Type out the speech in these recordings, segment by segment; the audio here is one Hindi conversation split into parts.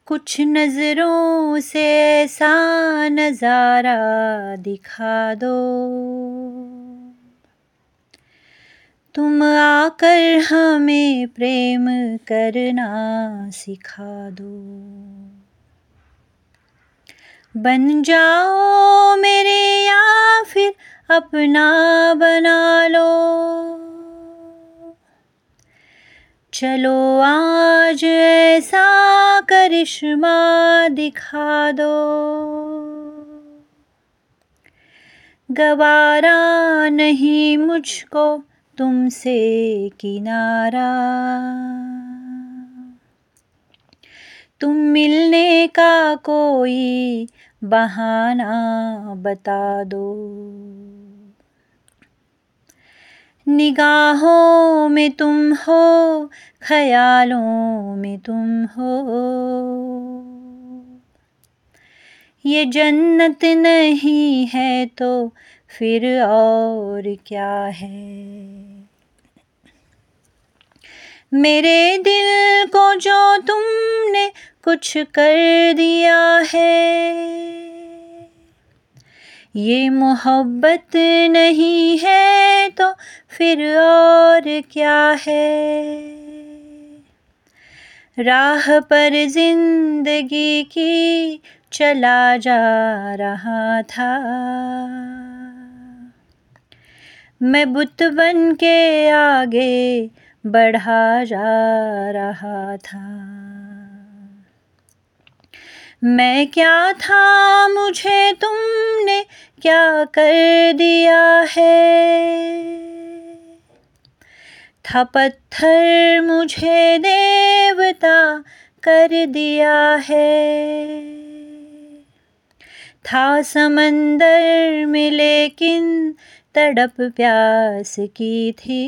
कुछ नजरों से ऐसा नजारा दिखा दो, तुम आकर हमें प्रेम करना सिखा दो। बन जाओ मेरे या फिर अपना बना लो, चलो आज ऐसा करिश्मा दिखा दो। गवारा नहीं मुझको तुमसे किनारा, तुम मिलने का कोई बहाना बता दो। निगाहों में तुम हो, ख्यालों में तुम हो, ये जन्नत नहीं है तो फिर और क्या है। मेरे दिल को जो तुमने कुछ कर दिया है, ये मोहब्बत नहीं है तो फिर और क्या है। राह पर जिंदगी की चला जा रहा था, मैं बुत बन के आगे बढ़ा जा रहा था। मैं क्या था मुझे तुमने क्या कर दिया है, था पत्थर मुझे देवता कर दिया है। था समंदर में लेकिन तड़प प्यास की थी,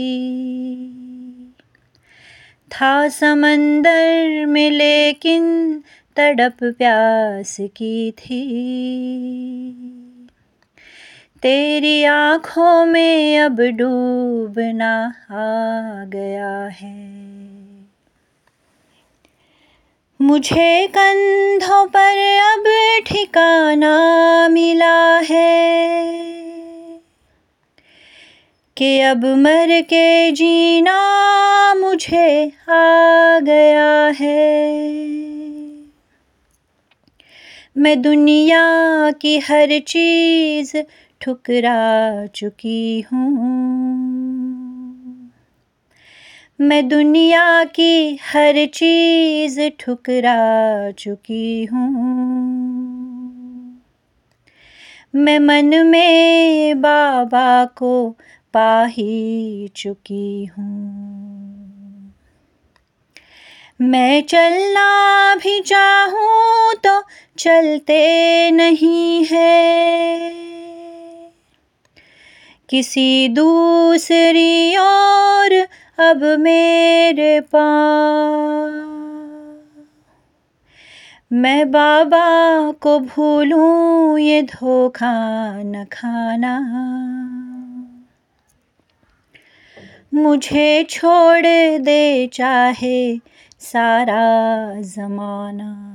था समंदर में लेकिन तड़प प्यास की थी। तेरी आँखों में अब डूबना आ गया है, मुझे कंधों पर अब ठिकाना मिला है, कि अब मर के जीना मुझे आ गया है। मैं दुनिया की हर चीज़ ठुकरा चुकी हूँ, मैं दुनिया की हर चीज़ ठुकरा चुकी हूँ। मैं मन में बाबा को पा ही चुकी हूँ। मैं चलना भी चाहूँ तो चलते नहीं है, किसी दूसरी ओर अब मेरे पाँव। मैं बाबा को भूलूं ये धोखा न खाना, मुझे छोड़ दे चाहे सारा ज़माना।